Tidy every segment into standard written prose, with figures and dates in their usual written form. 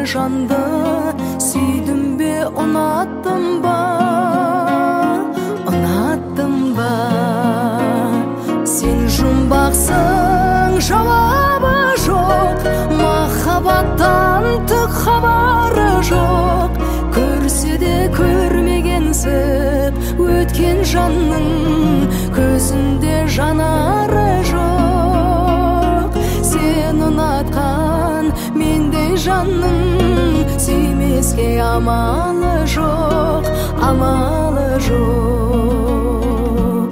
жанды сүйдім бе, ұнаттым ба, ұнаттым ба? Сен жұмбақсың, жауабы жоқ, махаббаттан түк хабары жоқ. Көрсе де көрмегенсіп өткен жанның көзінде жанары жоқ. Сен ұнатқан мендей жанның сүймеске амалы жоқ, амалы жоқ.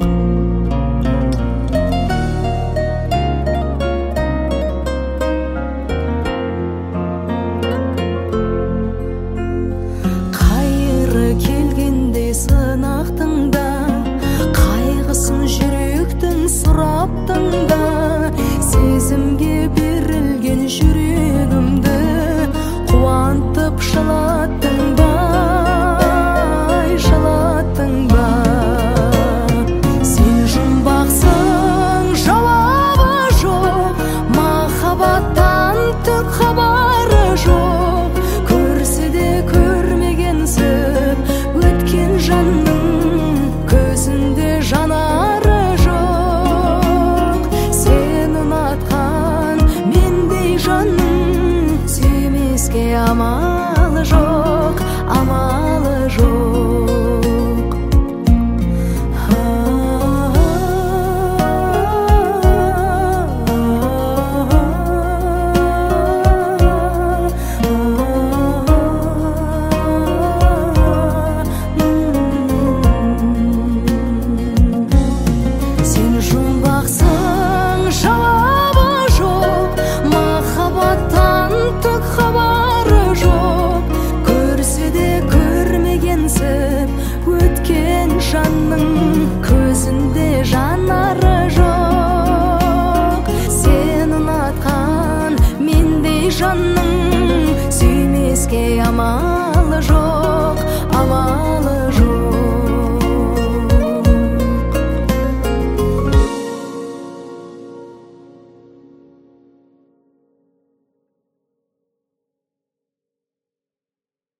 Қайыры келгенде сынақтың да, қайғысын жүректің сұраптың да, сезімге берілген жүрегімді қуантып жылаттың ба, жылаттың ба? Сен жұмбақсың, жауабы жоқ, махаббаттан түк хабары жоқ. Көрсе де көрмегенсіп өткен жанның көзінде жанары жоқ. Сен ұнатқан мендей жанның сүймеске амалы жоқ, амалы жоқ. Сен жұмбақсың, жауабы жоқ, махаббаттан түк хабары жоқ. Көрсе де көрмегенсіп өткен жанның көзінде жанары жоқ. Сен ұнатқан мендей жанның сүймеске амалы жоқ, амалы